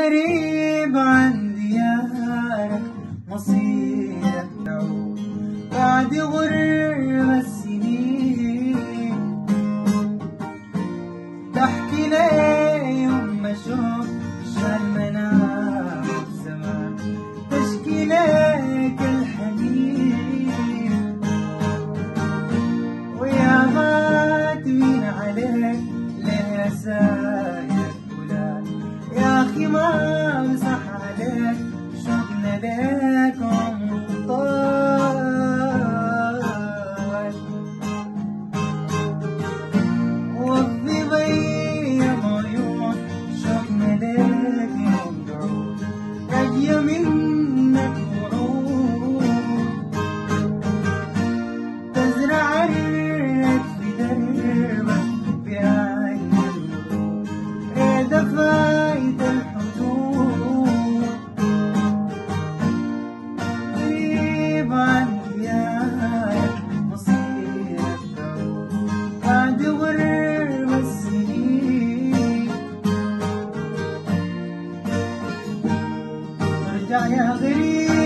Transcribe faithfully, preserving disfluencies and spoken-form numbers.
غريب عن ديارك مصيرك تعود بعد غربة السنين. تحكي لي يوم ما شوف شال منام الزمان، تشكي لك الحنين ويا ما تبين عليك ليه ساير فلان. يا أخي ما مسح عليك شوقنا ليك عمر طال. وفي ضيم عيون شوقنا ليك يوم تعود، راجية منك ورود تزرع الرد في دربك بعين الورود. ريدة فايت الحدود غريب عن ديارك مصيرك تعود بعد غربة السنين. ارجع يا غريب